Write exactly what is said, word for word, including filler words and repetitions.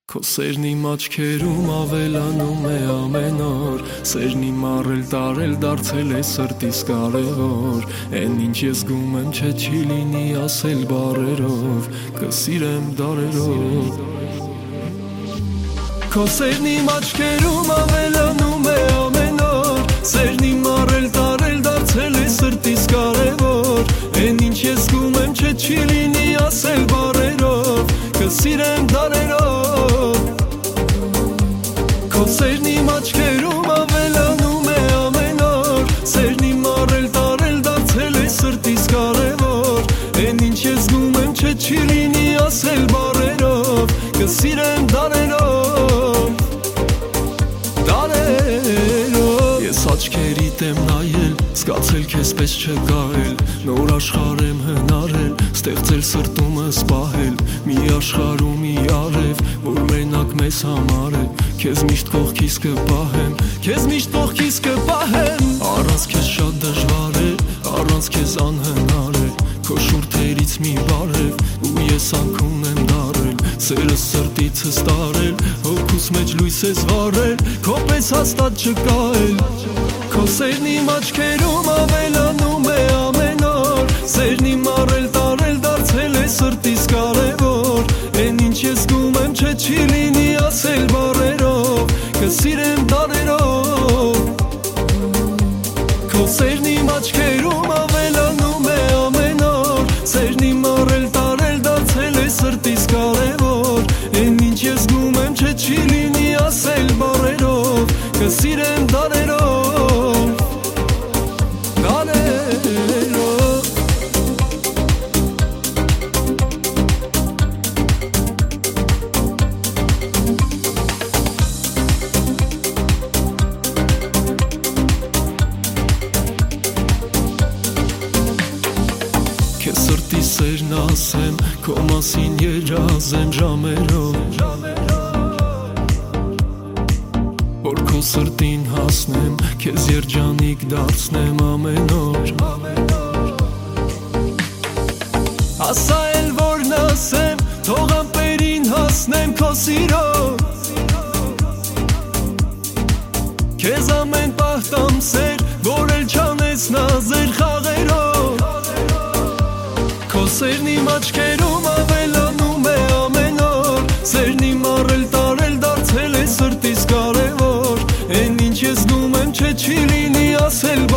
Քո սերն իմ աչքերում ավելանում է ամեն օր Սերն իմ առել տարել դարձել է սրտիս կարևոր Էն ինչ ես զգում եմ չէ չի լինի ասել բառերով Կսիրեմ դարերով Քո սերն իմ աչքերում ավելանում է ամեն օր Սերն իմ առել տարել դարձել է սրտիս կարևոր Էն ինչ ես զգում եմ չէ չի լինի ասել բառերով Կսիրեմ դարերով Քո սերն իմ աչքերում ավելանում է ամեն օր Սերն իմ առել տարել դարձել է սրտիս կարևոր Էն ինչ ես զգում եմ չէ չի լինի ասել բառերով Կսիրեմ դարերով Դարերով Ես աչքերիդ եմ նայել Զգացել քեզ պես չկայել Նոր աշխարհ եմ հնարել Ստեղծել սրտումս պահել Մի աշխարհ ու մի արև Որ մենակ մեզ համար է Քեզ միշտ կողքիս կպահեմ Քեզ միշտ կողքիս կպահեմ Առանց քեզ շատ դժվար է Առանց քեզ անհնար է Քո շուրթերից մի բարև Ու ես անքուն եմ դարել Սերը սրտիցս տարել Հոգուս մեջ լույս ես վառել Քո պես հաստատ չկա էլ Քո սերն իմ աչքերում ավելանում է ամեն օր Սերն իմ առել տարել դարձել է սրտիս կարևոր Էն ինչ ես զգում եմ չէ չի լինի ասել բառերով Կսիրեմ դարերով Քո սերն իմ աչքերում ավելանում է ամեն օր Սերն իմ առել տարել դարձել է սրտիս կարևոր Էն ինչ ես զգում եմ չէ չի լինի ասել բառերով Կսիրեմ դարերով Դարերով Քեզ սրտի սերն ասեմ Քո մասին երազեմ ժամերով Որ քո սրտին հասնեմ Քեզ երջանիկ դարձնեմ ամեն օր Ասա էլ որն ասեմ Թող ամպերին հասնեմ քո սիրով Քեզ ամեն պահ տամ սեր Որ էլ չանես նազեր խաղերով Քո սերն իմ աչքերում ավելանում է ամեն օր Սերն իմ առել տարել դարձել է սրտիս կարևոր Էն ինչ ես զգում եմ չէ չի լինի ասել